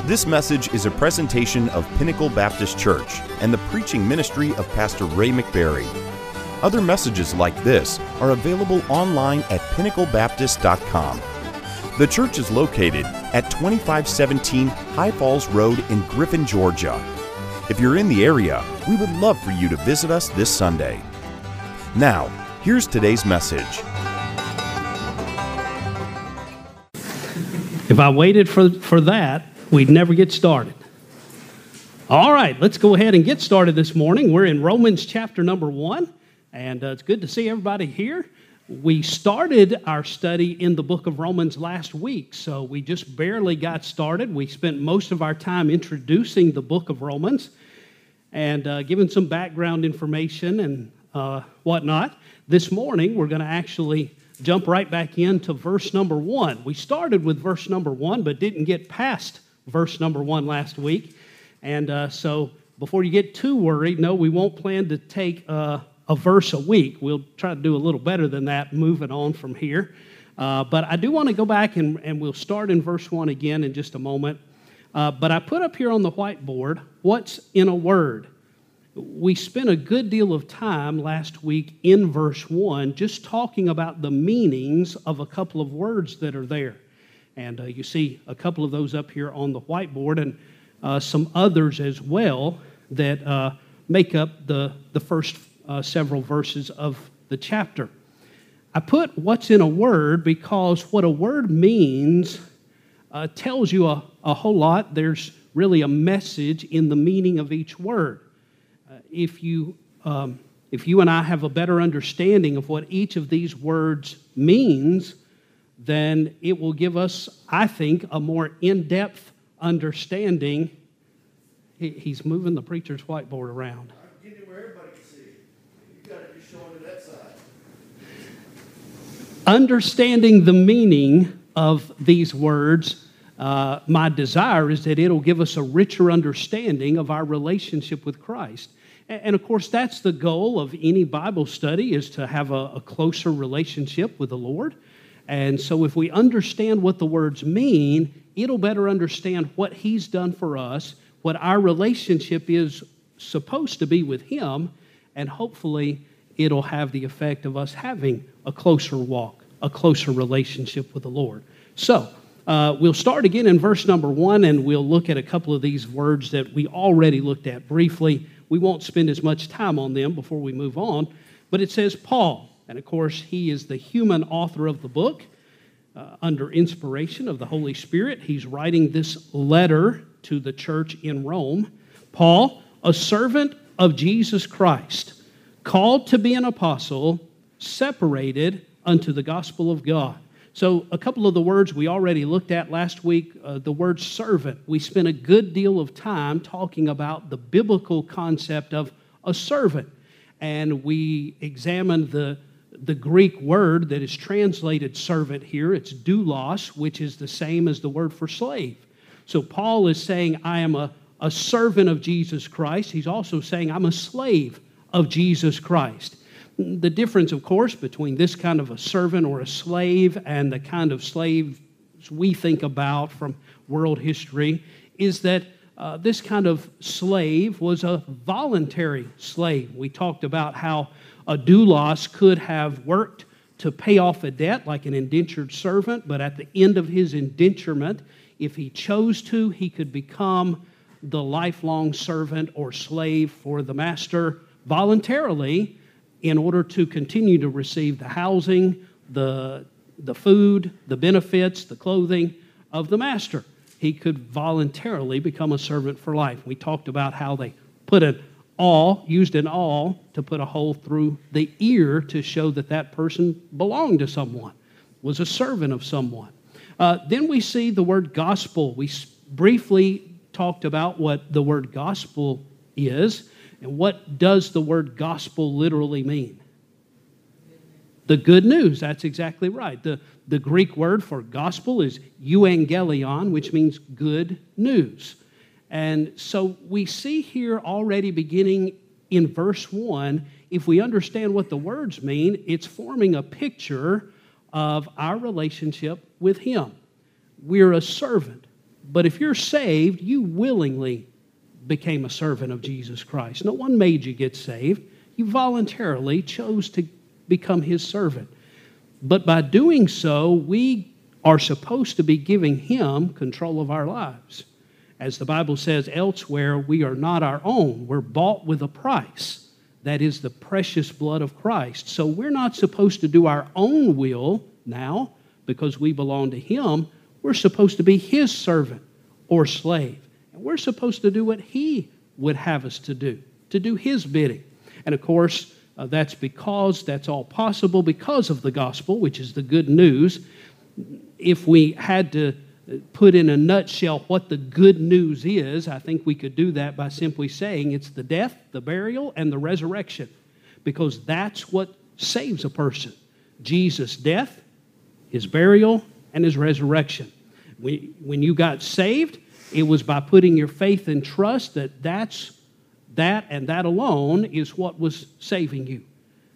This message is a presentation of Pinnacle Baptist Church and the preaching ministry of Pastor Ray McBarry. Other messages like this are available online at pinnaclebaptist.com. The church is located at 2517 High Falls Road in Griffin, Georgia. If you're in the area, we would love for you to visit us this Sunday. Now, here's today's message. If I waited for that, we'd never get started. All right, let's go ahead and get started this morning. We're in Romans chapter number 1, and it's good to see everybody here. We started our study in the book of Romans last week, so we just barely got started. We spent most of our time introducing the book of Romans and giving some background information and whatnot. This morning, we're going to actually jump right back into verse number 1. We started with verse number 1, but didn't get past verse number 1 last week. And so before you get too worried, no, we won't plan to take a verse a week. We'll try to do a little better than that moving on from here. But I do want to go back and we'll start in verse 1 again in just a moment. But I put up here on the whiteboard, what's in a word? We spent a good deal of time last week in verse 1 just talking about the meanings of a couple of words that are there. And you see a couple of those up here on the whiteboard and some others as well that make up the first several verses of the chapter. I put what's in a word because what a word means tells you a whole lot. There's really a message in the meaning of each word. If you and I have a better understanding of what each of these words means, then it will give us, I think, a more in-depth understanding. He's moving the preacher's whiteboard around. I'm getting it where everybody can see it. You got to be showing it that side. Understanding the meaning of these words, my desire is that it'll give us a richer understanding of our relationship with Christ. And of course, that's the goal of any Bible study, is to have a closer relationship with the Lord. And so if we understand what the words mean, it'll better understand what He's done for us, what our relationship is supposed to be with Him, and hopefully it'll have the effect of us having a closer walk, a closer relationship with the Lord. So we'll start again in verse number 1, and we'll look at a couple of these words that we already looked at briefly. We won't spend as much time on them before we move on, but it says Paul. And of course, he is the human author of the book. Under inspiration of the Holy Spirit, he's writing this letter to the church in Rome. Paul, a servant of Jesus Christ, called to be an apostle, separated unto the gospel of God. So a couple of the words we already looked at last week, the word servant. We spent a good deal of time talking about the biblical concept of a servant. And we examined the Greek word that is translated servant here. It's doulos, which is the same as the word for slave. So Paul is saying, I am a servant of Jesus Christ. He's also saying, I'm a slave of Jesus Christ. The difference, of course, between this kind of a servant or a slave and the kind of slaves we think about from world history is that this kind of slave was a voluntary slave. We talked about how a doulos could have worked to pay off a debt like an indentured servant, but at the end of his indenturement, if he chose to, he could become the lifelong servant or slave for the master voluntarily in order to continue to receive the housing, the food, the benefits, the clothing of the master. He could voluntarily become a servant for life. We talked about how they put used an awl to put a hole through the ear to show that that person belonged to someone, was a servant of someone. Then we see the word gospel. We briefly talked about what the word gospel is. And what does the word gospel literally mean? The good news. That's exactly right. The Greek word for gospel is euangelion, which means good news. And so we see here already beginning in verse 1, if we understand what the words mean, it's forming a picture of our relationship with Him. We're a servant. But if you're saved, you willingly became a servant of Jesus Christ. No one made you get saved. You voluntarily chose to become His servant. But by doing so, we are supposed to be giving Him control of our lives. As the Bible says elsewhere, we are not our own. We're bought with a price. That is the precious blood of Christ. So we're not supposed to do our own will now because we belong to Him. We're supposed to be His servant or slave. And we're supposed to do what He would have us to do His bidding. And of course, that's all possible because of the gospel, which is the good news. If we had to put in a nutshell what the good news is, I think we could do that by simply saying it's the death, the burial, and the resurrection, because that's what saves a person. Jesus' death, His burial, and His resurrection. When you got saved, it was by putting your faith and trust that that alone is what was saving you.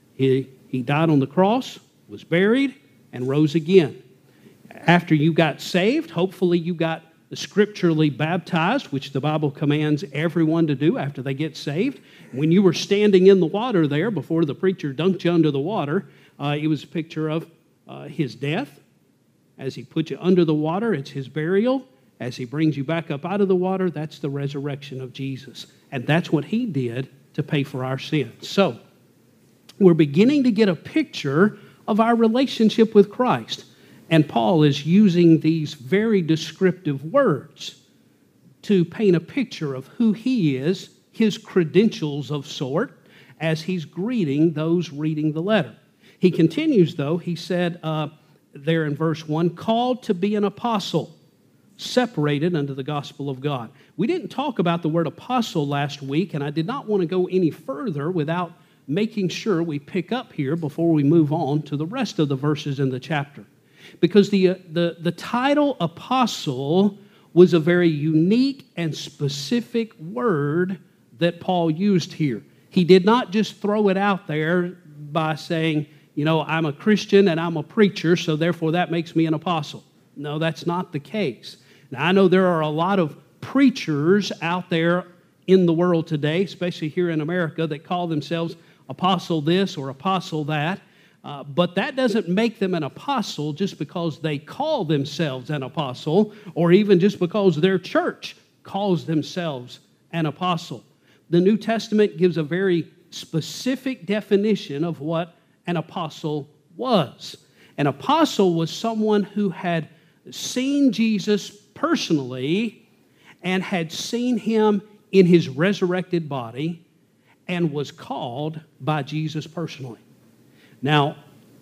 He died on the cross, was buried, and rose again. After you got saved, hopefully you got scripturally baptized, which the Bible commands everyone to do after they get saved. When you were standing in the water there before the preacher dunked you under the water, it was a picture of His death. As He put you under the water, it's His burial. As He brings you back up out of the water, that's the resurrection of Jesus. And that's what He did to pay for our sins. So, we're beginning to get a picture of our relationship with Christ. And Paul is using these very descriptive words to paint a picture of who he is, his credentials of sort, as he's greeting those reading the letter. He continues, though, he said there in verse 1, called to be an apostle, separated unto the gospel of God. We didn't talk about the word apostle last week, and I did not want to go any further without making sure we pick up here before we move on to the rest of the verses in the chapter. Because the title apostle was a very unique and specific word that Paul used here. He did not just throw it out there by saying, I'm a Christian and I'm a preacher, so therefore that makes me an apostle. No, that's not the case. Now, I know there are a lot of preachers out there in the world today, especially here in America, that call themselves apostle this or apostle that. But that doesn't make them an apostle just because they call themselves an apostle, or even just because their church calls themselves an apostle. The New Testament gives a very specific definition of what an apostle was. An apostle was someone who had seen Jesus personally and had seen Him in His resurrected body and was called by Jesus personally. Now,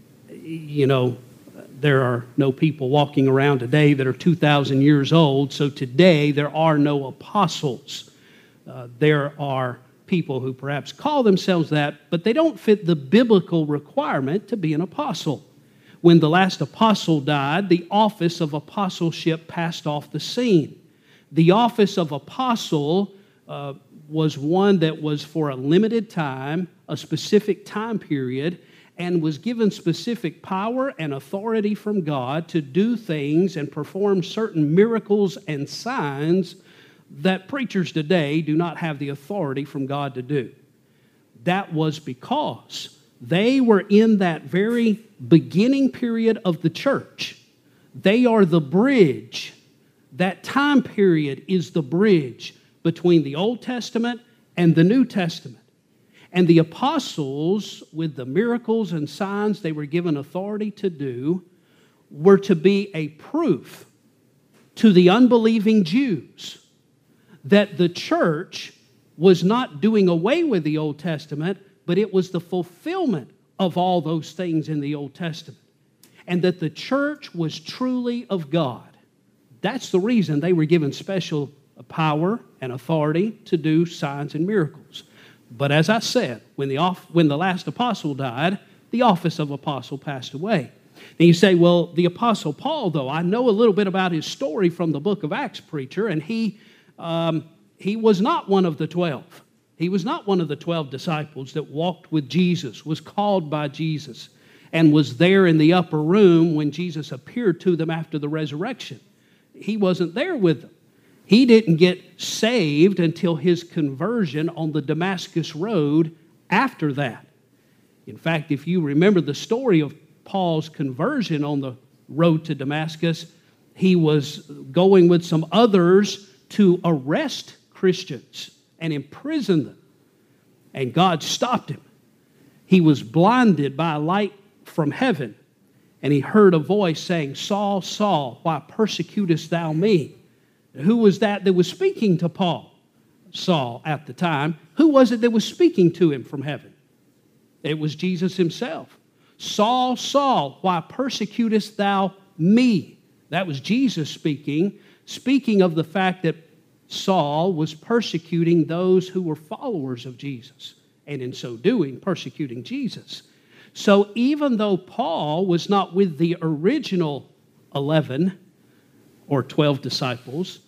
there are no people walking around today that are 2,000 years old, so today there are no apostles. There are people who perhaps call themselves that, but they don't fit the biblical requirement to be an apostle. When the last apostle died, the office of apostleship passed off the scene. The office of apostle was one that was for a limited time, a specific time period, and was given specific power and authority from God to do things and perform certain miracles and signs that preachers today do not have the authority from God to do. That was because they were in that very beginning period of the church. They are the bridge. That time period is the bridge between the Old Testament and the New Testament. And the apostles, with the miracles and signs they were given authority to do, were to be a proof to the unbelieving Jews that the church was not doing away with the Old Testament, but it was the fulfillment of all those things in the Old Testament. And that the church was truly of God. That's the reason they were given special power and authority to do signs and miracles. But as I said, when the last apostle died, the office of apostle passed away. And you say, well, the apostle Paul, though, I know a little bit about his story from the book of Acts, preacher, and he was not one of the 12. He was not one of the 12 disciples that walked with Jesus, was called by Jesus, and was there in the upper room when Jesus appeared to them after the resurrection. He wasn't there with them. He didn't get saved until his conversion on the Damascus Road after that. In fact, if you remember the story of Paul's conversion on the road to Damascus, he was going with some others to arrest Christians and imprison them. And God stopped him. He was blinded by a light from heaven, and he heard a voice saying, "Saul, Saul, why persecutest thou me?" Who was that was speaking to Paul? Saul at the time. Who was it that was speaking to him from heaven? It was Jesus himself. "Saul, Saul, why persecutest thou me?" That was Jesus speaking of the fact that Saul was persecuting those who were followers of Jesus, and in so doing, persecuting Jesus. So even though Paul was not with the original 11 or 12 disciples,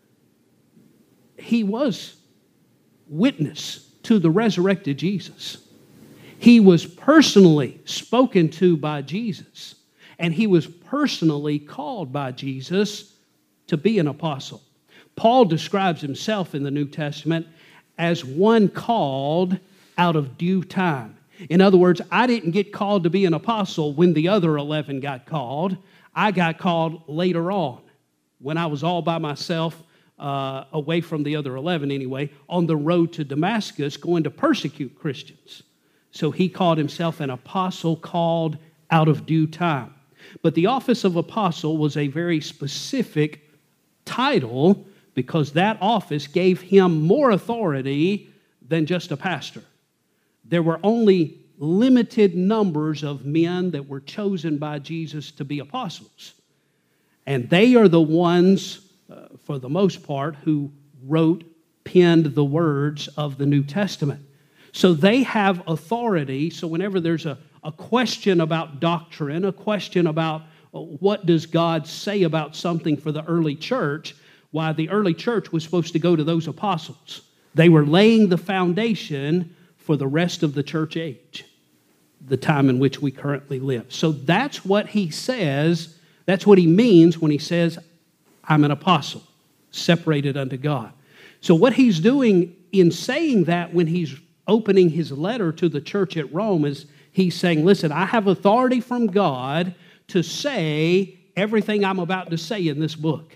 he was witness to the resurrected Jesus. He was personally spoken to by Jesus, and he was personally called by Jesus to be an apostle. Paul describes himself in the New Testament as one called out of due time. In other words, I didn't get called to be an apostle when the other 11 got called. I got called later on, when I was all by myself, away from the other 11 anyway, on the road to Damascus going to persecute Christians. So he called himself an apostle called out of due time. But the office of apostle was a very specific title, because that office gave him more authority than just a pastor. There were only limited numbers of men that were chosen by Jesus to be apostles. And they are the ones, for the most part, who penned the words of the New Testament. So they have authority. So whenever there's a question about doctrine, a question about what does God say about something for the early church, why the early church was supposed to go to those apostles. They were laying the foundation for the rest of the church age, the time in which we currently live. So that's what he says, that's what he means when he says, "I'm an apostle, separated unto God." So what he's doing in saying that when he's opening his letter to the church at Rome is he's saying, listen, I have authority from God to say everything I'm about to say in this book.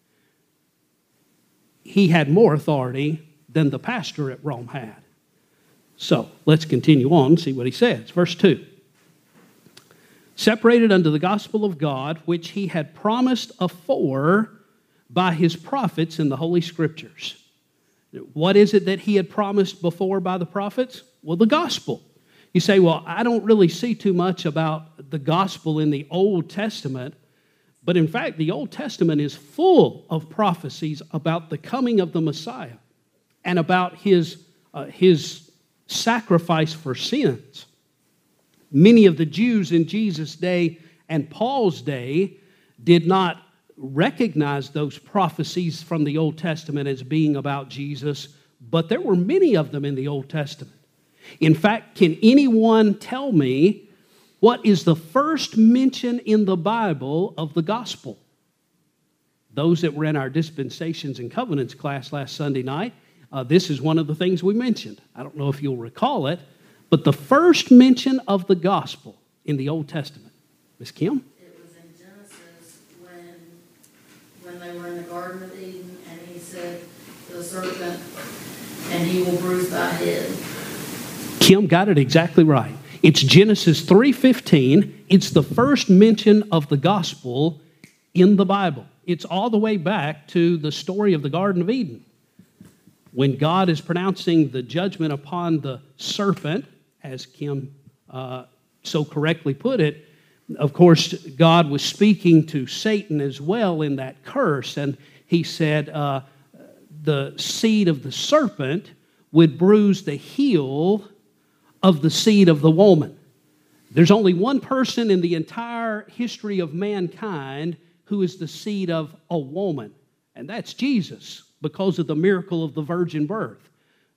He had more authority than the pastor at Rome had. So let's continue on and see what he says. Verse 2. "Separated unto the gospel of God, which he had promised afore by his prophets in the Holy Scriptures." What is it that he had promised before by the prophets? Well, the gospel. You say, well, I don't really see too much about the gospel in the Old Testament. But in fact, the Old Testament is full of prophecies about the coming of the Messiah and about his sacrifice for sins. Many of the Jews in Jesus' day and Paul's day did not recognize those prophecies from the Old Testament as being about Jesus, but there were many of them in the Old Testament. In fact, can anyone tell me what is the first mention in the Bible of the gospel? Those that were in our Dispensations and Covenants class last Sunday night, this is one of the things we mentioned. I don't know if you'll recall it, but the first mention of the gospel in the Old Testament. Ms. Kim? It was in Genesis when they were in the Garden of Eden, and he said to the serpent, "And he will bruise thy head." Kim got it exactly right. It's Genesis 3:15. It's the first mention of the gospel in the Bible. It's all the way back to the story of the Garden of Eden. When God is pronouncing the judgment upon the serpent, as Kim so correctly put it, of course, God was speaking to Satan as well in that curse. And he said the seed of the serpent would bruise the heel of the seed of the woman. There's only one person in the entire history of mankind who is the seed of a woman, and that's Jesus, because of the miracle of the virgin birth.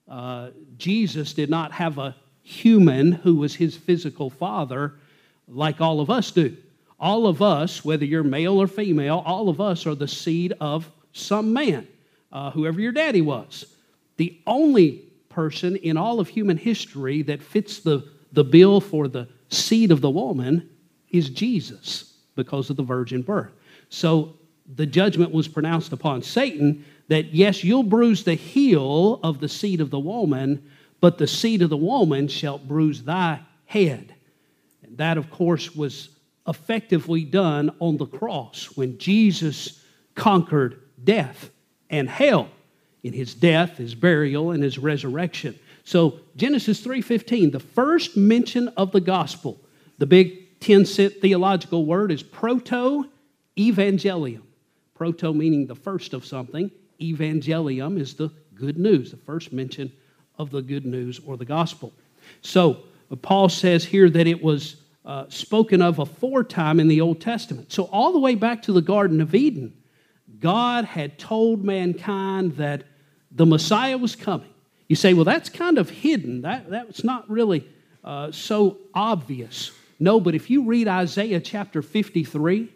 Jesus did not have a human who was his physical father like all of us do. All of us, whether you're male or female, all of us are the seed of some man. whoever your daddy was. The only person in all of human history that fits the bill for the seed of the woman is Jesus because of the virgin birth. So the judgment was pronounced upon Satan that, yes, you'll bruise the heel of the seed of the woman, but the seed of the woman shall bruise thy head. And that, of course, was effectively done on the cross when Jesus conquered death and hell in his death, his burial, and his resurrection. So Genesis 3:15, the first mention of the gospel, the big 10-cent theological word is proto-evangelium. Proto meaning the first of something. Evangelium is the good news, the first mention of the good news or the gospel. So Paul says here that it was spoken of aforetime in the Old Testament. So all the way back to the Garden of Eden, God had told mankind that the Messiah was coming. You say, well, that's kind of hidden. That's not really so obvious. No, but if you read Isaiah chapter 53,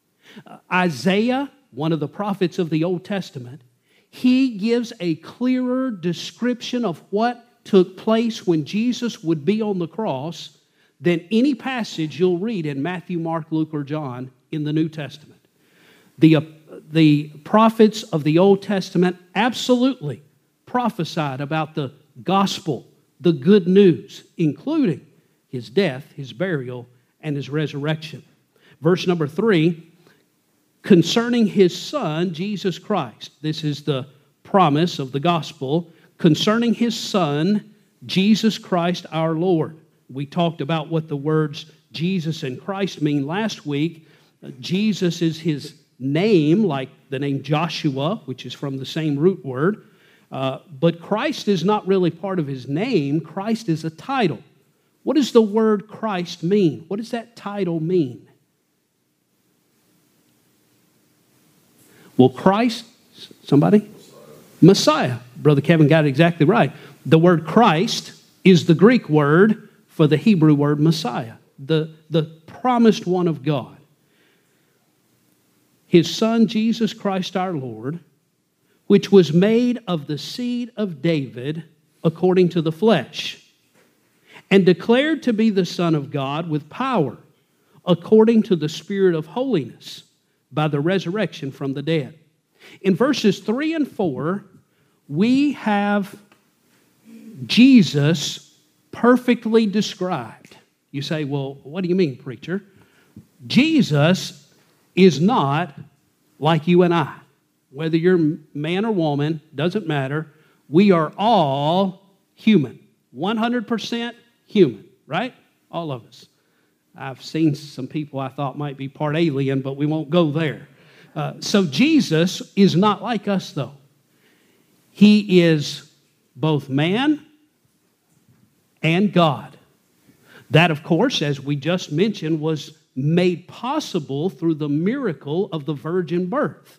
Isaiah, one of the prophets of the Old Testament, he gives a clearer description of what took place when Jesus would be on the cross than any passage you'll read in Matthew, Mark, Luke, or John in the New Testament. The prophets of the Old Testament absolutely prophesied about the gospel, the good news, including his death, his burial, and his resurrection. Verse number 3, concerning his Son, Jesus Christ. This is the promise of the gospel. Concerning his Son, Jesus Christ our Lord. We talked about what the words Jesus and Christ mean last week. Jesus is his name, like the name Joshua, which is from the same root word. But Christ is not really part of his name. Christ is a title. What does the word Christ mean? What does that title mean? Well, Christ, somebody? Messiah. Brother Kevin got it exactly right. The word Christ is the Greek word for the Hebrew word Messiah, the promised one of God. His Son, Jesus Christ our Lord, which was made of the seed of David according to the flesh, and declared to be the Son of God with power, according to the Spirit of holiness, by the resurrection from the dead. In verses 3 and 4, we have Jesus perfectly described. You say, well, what do you mean, preacher? Jesus is not like you and I. Whether you're man or woman, doesn't matter. We are all human. 100% human, right? All of us. I've seen some people I thought might be part alien, but we won't go there. So Jesus is not like us, though. He is both man and God. That, of course, as we just mentioned, was made possible through the miracle of the virgin birth.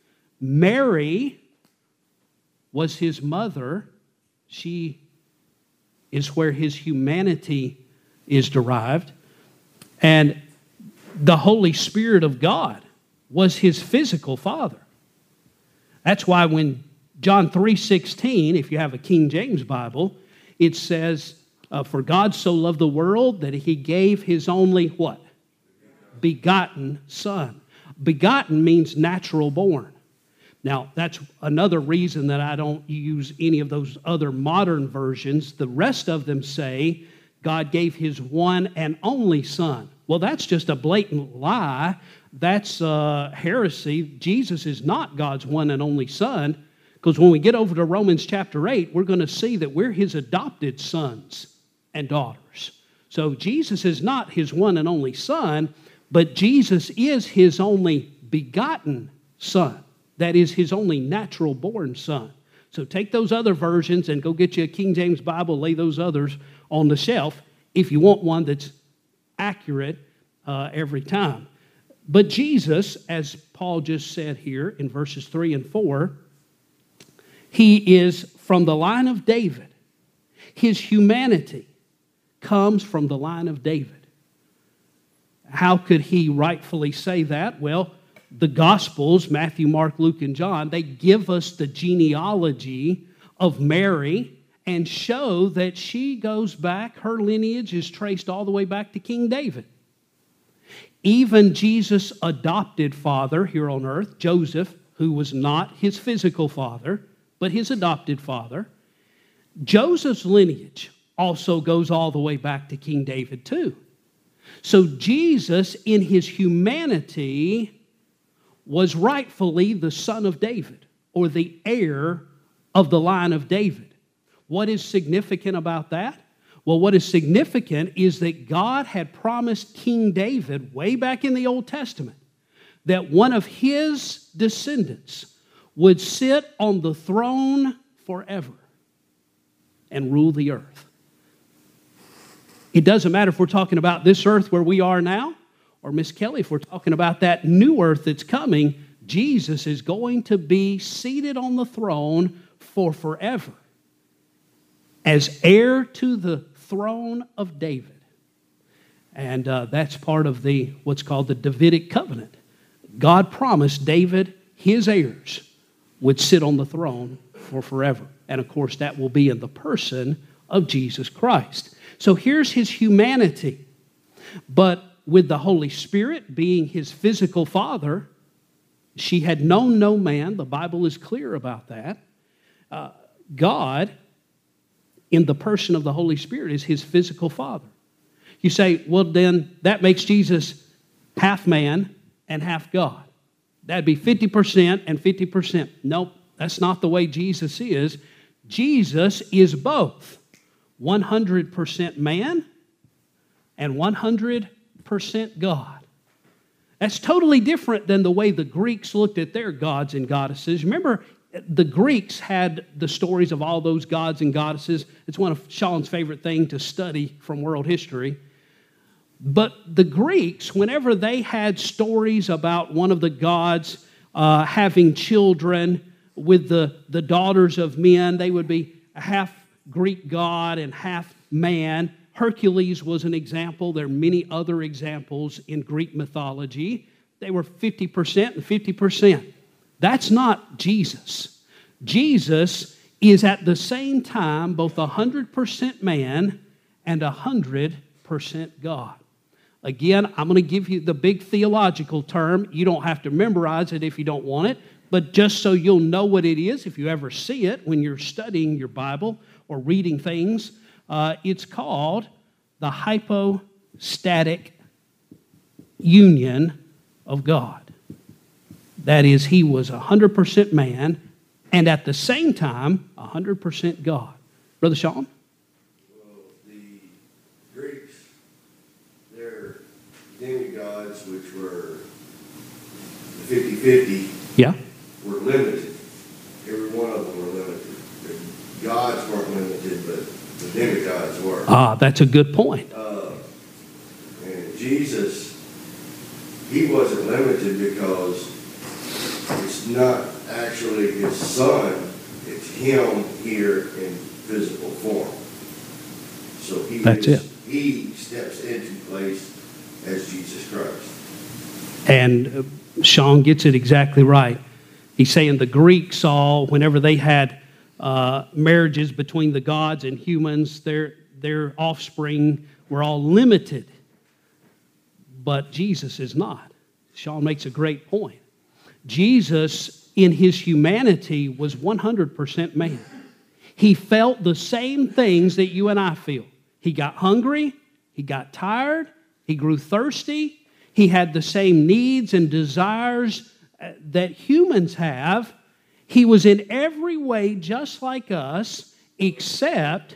Mary was his mother. She is where his humanity is derived. And the Holy Spirit of God was his physical father. That's why when John 3:16, if you have a King James Bible, it says, for God so loved the world that he gave his only what? Begotten Son. Begotten means natural born. Now, that's another reason that I don't use any of those other modern versions. The rest of them say God gave his one and only Son. Well, that's just a blatant lie. That's heresy. Jesus is not God's one and only Son, because when we get over to Romans chapter 8, we're going to see that we're his adopted sons and daughters. So Jesus is not his one and only Son, but Jesus is his only begotten Son. That is his only natural born Son. So take those other versions and go get you a King James Bible, lay those others on the shelf if you want one that's accurate every time. But Jesus, as Paul just said here in verses 3 and 4, he is from the line of David. His humanity comes from the line of David. How could he rightfully say that? Well, the Gospels, Matthew, Mark, Luke, and John, they give us the genealogy of Mary and show that she goes back, her lineage is traced all the way back to King David. Even Jesus' adopted father here on earth, Joseph, who was not his physical father, but his adopted father, Joseph's lineage also goes all the way back to King David too. So Jesus, in his humanity, was rightfully the son of David, or the heir of the line of David. What is significant about that? Well, what is significant is that God had promised King David way back in the Old Testament that one of his descendants would sit on the throne forever and rule the earth. It doesn't matter if we're talking about this earth where we are now, or Miss Kelly, if we're talking about that new earth that's coming, Jesus is going to be seated on the throne for forever as heir to the throne of David. And that's part of what's called the Davidic covenant. God promised David his heirs would sit on the throne for forever. And of course, that will be in the person of Jesus Christ. So here's his humanity. But with the Holy Spirit being his physical father, she had known no man. The Bible is clear about that. God, in the person of the Holy Spirit, is his physical father. You say, well, then that makes Jesus half man and half God. That'd be 50% and 50%. Nope, that's not the way Jesus is. Jesus is both 100% man and 100% God. That's totally different than the way the Greeks looked at their gods and goddesses. Remember, the Greeks had the stories of all those gods and goddesses. It's one of Sean's favorite things to study from world history. But the Greeks, whenever they had stories about one of the gods having children with the daughters of men, they would be half Greek god and half man. Hercules was an example. There are many other examples in Greek mythology. They were 50% and 50%. That's not Jesus. Jesus is at the same time both 100% man and 100% God. Again, I'm going to give you the big theological term. You don't have to memorize it if you don't want it, but just so you'll know what it is, if you ever see it when you're studying your Bible or reading things, it's called the hypostatic union of God. That is, he was 100% man and at the same time 100% God. Brother Sean? Well, the Greeks, their demigods, which were 50-50, Yeah. were limited. Every one of them were limited. The gods weren't limited, but the demigods were. Ah, that's a good point. And Jesus, he wasn't limited because it's not actually his son, it's him here in physical form. So he steps into place as Jesus Christ. And Sean gets it exactly right. He's saying the Greeks all, whenever they had marriages between the gods and humans, their offspring were all limited. But Jesus is not. Sean makes a great point. Jesus, in his humanity, was 100% man. He felt the same things that you and I feel. He got hungry, he got tired, he grew thirsty, he had the same needs and desires that humans have. He was in every way just like us, except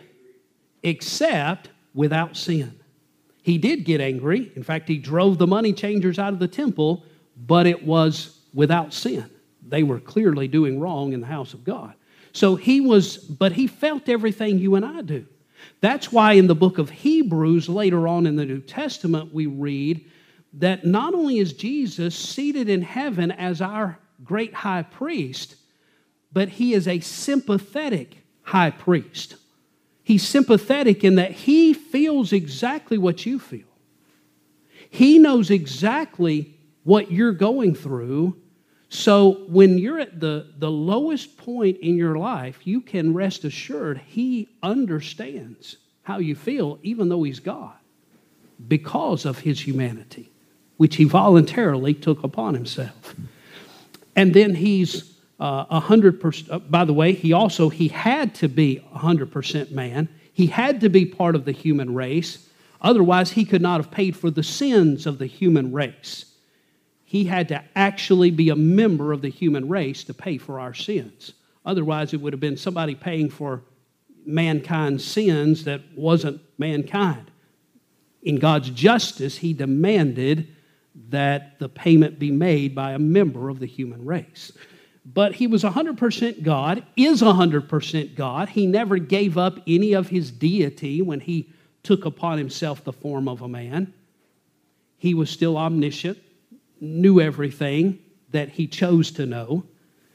without sin. He did get angry. In fact, he drove the money changers out of the temple, but it was without sin. They were clearly doing wrong in the house of God. So but he felt everything you and I do. That's why in the book of Hebrews, later on in the New Testament, we read that not only is Jesus seated in heaven as our great high priest, but he is a sympathetic high priest. He's sympathetic in that he feels exactly what you feel. He knows exactly what you're going through. So when you're at the lowest point in your life, you can rest assured He understands how you feel, even though He's God, because of His humanity, which He voluntarily took upon Himself. And then He's 100%. By the way, He had to be 100% man. He had to be part of the human race. Otherwise, He could not have paid for the sins of the human race. He had to actually be a member of the human race to pay for our sins. Otherwise, it would have been somebody paying for mankind's sins that wasn't mankind. In God's justice, He demanded that the payment be made by a member of the human race. But He was 100% God, is 100% God. He never gave up any of His deity when He took upon Himself the form of a man. He was still omniscient, knew everything that He chose to know.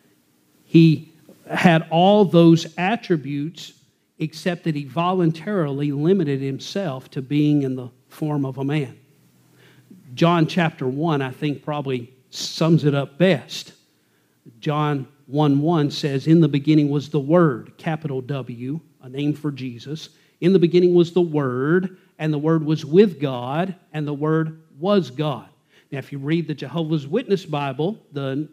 He had all those attributes, except that He voluntarily limited Himself to being in the form of a man. John chapter 1, I think, probably sums it up best. John 1:1 says, "In the beginning was the Word," capital W, a name for Jesus. "In the beginning was the Word, and the Word was with God, and the Word was God." Now, if you read the Jehovah's Witness Bible, the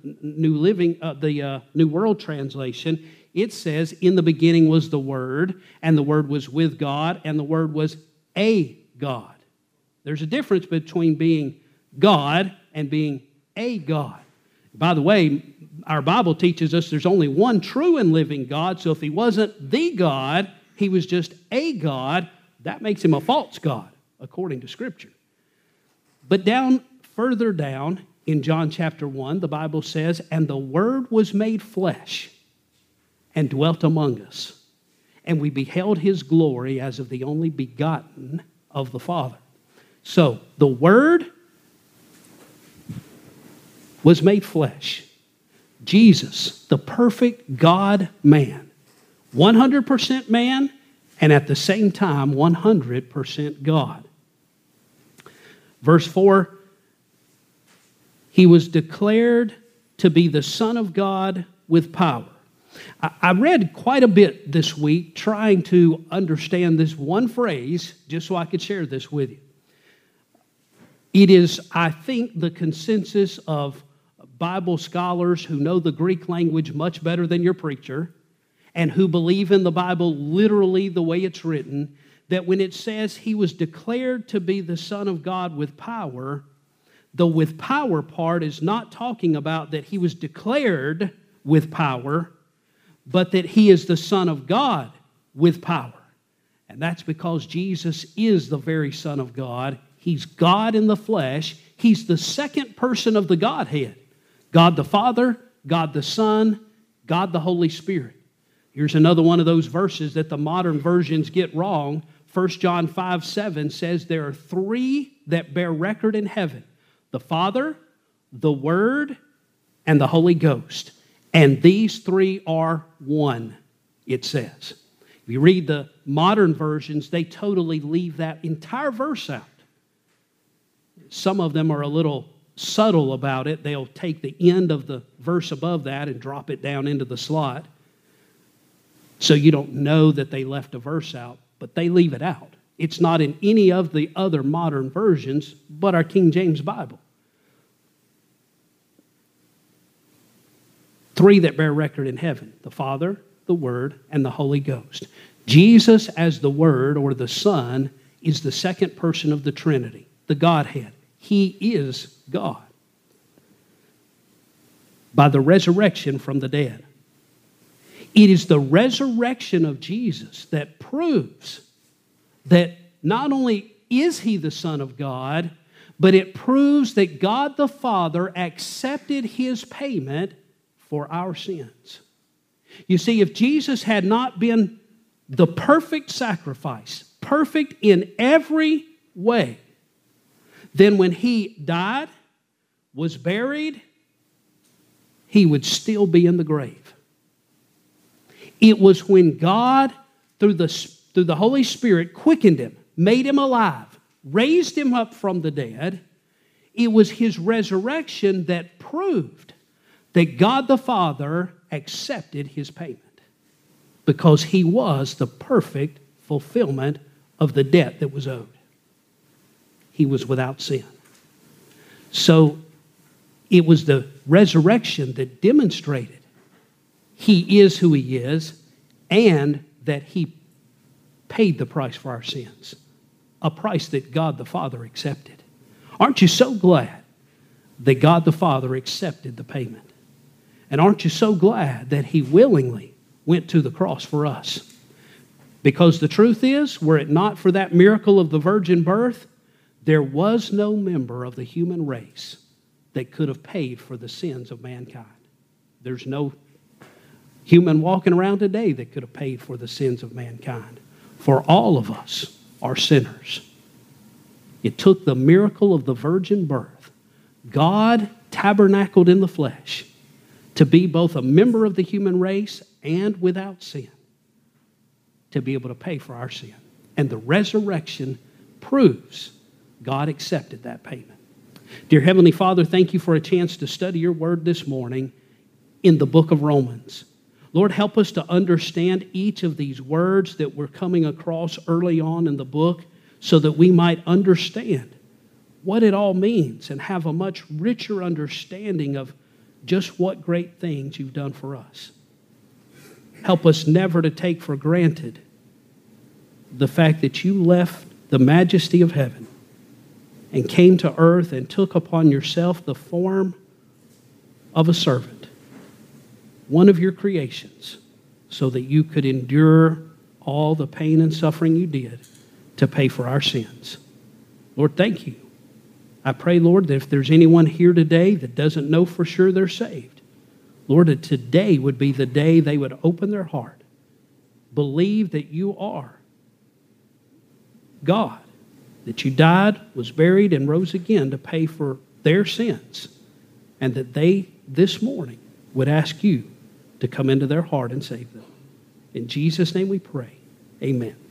New World Translation, it says, "In the beginning was the Word, and the Word was with God, and the Word was a God." There's a difference between being God and being a God. By the way, our Bible teaches us there's only one true and living God, so if He wasn't the God, He was just a God, that makes Him a false God, according to Scripture. But further down in John chapter 1, the Bible says, "And the Word was made flesh and dwelt among us, and we beheld His glory as of the only begotten of the Father." So, the Word was made flesh. Jesus, the perfect God-man, 100% man, and at the same time 100% God. Verse 4, He was declared to be the Son of God with power. I read quite a bit this week trying to understand this one phrase just so I could share this with you. It is, I think, the consensus of Bible scholars who know the Greek language much better than your preacher and who believe in the Bible literally the way it's written, that when it says He was declared to be the Son of God with power, the with power part is not talking about that He was declared with power, but that He is the Son of God with power. And that's because Jesus is the very Son of God. He's God in the flesh. He's the second person of the Godhead. God the Father, God the Son, God the Holy Spirit. Here's another one of those verses that the modern versions get wrong. 1 John 5:7 says there are three that bear record in heaven: the Father, the Word, and the Holy Ghost. And these three are one, it says. If you read the modern versions, they totally leave that entire verse out. Some of them are a little subtle about it. They'll take the end of the verse above that and drop it down into the slot, so you don't know that they left a verse out, but they leave it out. It's not in any of the other modern versions but our King James Bible. Three that bear record in heaven: the Father, the Word, and the Holy Ghost. Jesus as the Word, or the Son, is the second person of the Trinity, the Godhead. He is God by the resurrection from the dead. It is the resurrection of Jesus that proves that not only is He the Son of God, but it proves that God the Father accepted His payment for our sins. You see, if Jesus had not been the perfect sacrifice, perfect in every way, then when He died, was buried, He would still be in the grave. It was when God, through the Holy Spirit, quickened Him, made Him alive, raised Him up from the dead. It was his resurrection that proved that God the Father accepted his payment, because he was the perfect fulfillment of the debt that was owed. He was without sin. So it was the resurrection that demonstrated he is who he is and that he paid the price for our sins, a price that God the Father accepted. Aren't you so glad that God the Father accepted the payment? And aren't you so glad that he willingly went to the cross for us? Because the truth is, were it not for that miracle of the virgin birth, there was no member of the human race that could have paid for the sins of mankind. There's no human walking around today that could have paid for the sins of mankind. For all of us are sinners. It took the miracle of the virgin birth, God tabernacled in the flesh, to be both a member of the human race and without sin, to be able to pay for our sin. And the resurrection proves God accepted that payment. Dear Heavenly Father, thank you for a chance to study your word this morning in the book of Romans. Lord, help us to understand each of these words that we're coming across early on in the book so that we might understand what it all means and have a much richer understanding of just what great things you've done for us. Help us never to take for granted the fact that you left the majesty of heaven and came to earth and took upon yourself the form of a servant, one of your creations, so that you could endure all the pain and suffering you did to pay for our sins. Lord, thank you. I pray, Lord, that if there's anyone here today that doesn't know for sure they're saved, Lord, that today would be the day they would open their heart, believe that you are God, that you died, was buried, and rose again to pay for their sins, and that they, this morning, would ask you to come into their heart and save them. In Jesus' name we pray. Amen.